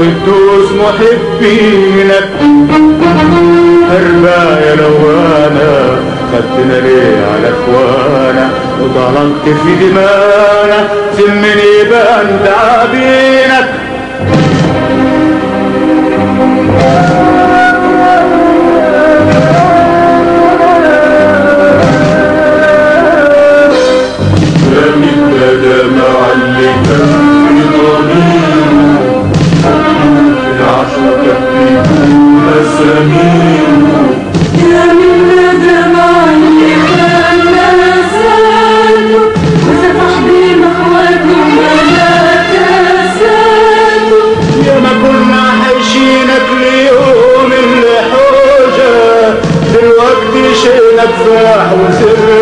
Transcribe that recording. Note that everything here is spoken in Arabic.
قدوس محبينك. هربايا لوانا خدتنا ليه على اخوانا وطلقت في دمانا سمني بند عبينك. دلوقتي شيء نفاح وسر